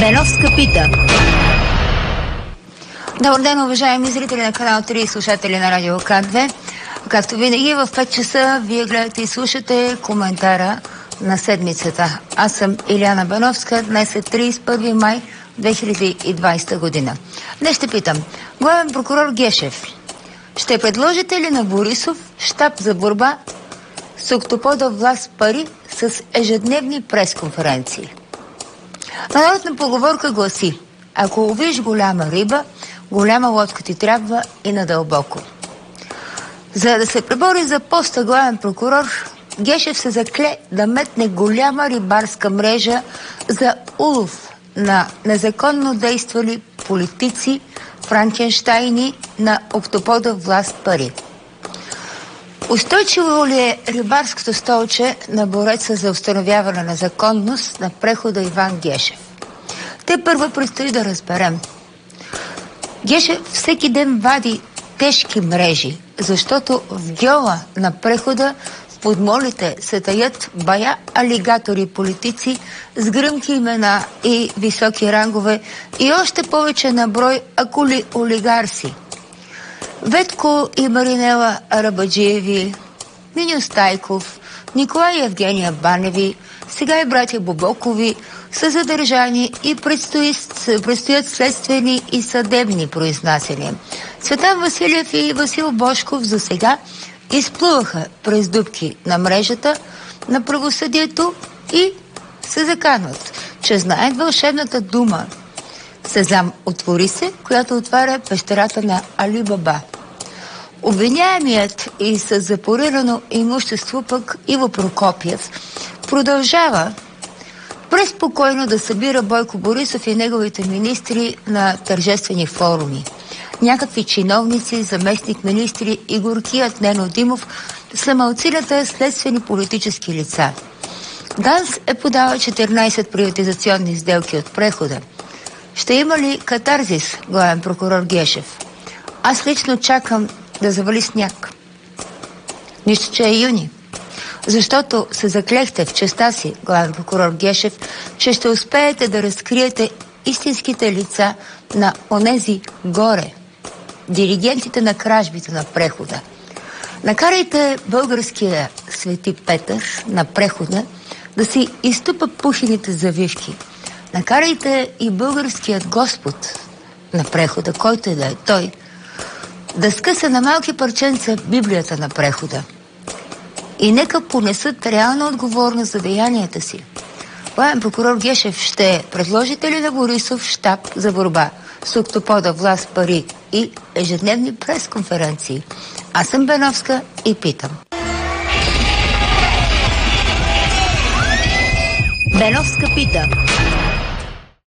Беновска пита. Добър ден, уважаеми зрители на канал 3 и слушатели на Радио К2. Както винаги, в 5 часа вие гледате и слушате коментара на седмицата. Аз съм Илияна Беновска. Днес е 31 май 2020 година. Днес ще питам. Главен прокурор Гешев, ще предложите ли на Борисов щаб за борба с октопода власт пари с ежедневни пресконференции? Народна поговорка гласи: ако ловиш голяма риба, голяма лодка ти трябва и надълбоко. За да се пребори за поста главен прокурор, Гешев се закле да метне голяма рибарска мрежа за улов на незаконно действали политици, франкенщайни на октопода власт пари. Устойчиво ли е рибарското столче на бореца за установяване на законност на прехода Иван Гешев? Те първо предстои да разберем. Гешев всеки ден вади тежки мрежи, защото в гьола на прехода в подмолите се таят бая алигатори политици с гръмки имена и високи рангове и още повече на брой акули олигарси. Ветко и Маринела Арабаджиеви, Миньо Стайков, Николай и Евгения Баневи, сега и братя Бобокови са задържани и предстоят следствени и съдебни произнасяния. Цветан Василев и Васил Божков за сега изплуваха през дупки на мрежата на правосъдието и се заканват, че знаят вълшебната дума "Сезам, отвори се", която отваря пещерата на Али Баба. Обвиняемият и с запорирано имущество пък Иво Прокопиев продължава преспокойно да събира Бойко Борисов и неговите министри на тържествени форуми. Някакви чиновници, заместник-министри и горкият Нено Димов са малцината следствени политически лица. ДАНС е подала 14 приватизационни сделки от прехода. Ще има ли катарзис, главен прокурор Гешев? Аз лично чакам да завали сняг. Нищо, че е юни. Защото се заклехте в честа си, главен прокурор Гешев, че ще успеете да разкриете истинските лица на онези горе, диригентите на кражбите на прехода. Накарайте българския Свети Петър на прехода да си изтупа пухените завивки. Накарайте и българският Господ на прехода, който и да е той, да скъса на малки парченца Библията на прехода. И нека понесат реална отговорност за деянията си. Главен прокурор Гешев, ще предложите ли на Борисов щаб за борба с октопода власт пари и ежедневни пресконференции? Аз съм Беновска и питам. Беновска пита.